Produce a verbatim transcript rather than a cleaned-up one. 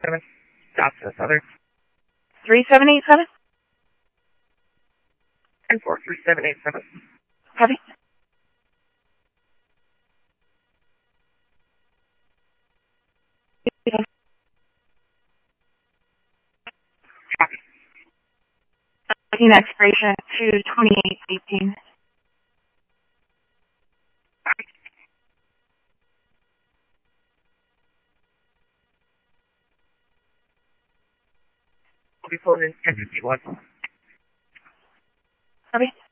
seven. Stop to the southern. three seven eight seven? And four three seven eight seven. Copy. Copy. Looking expiration to twenty-eight eighteen. Will be pulled in ten fifty-one. Copy.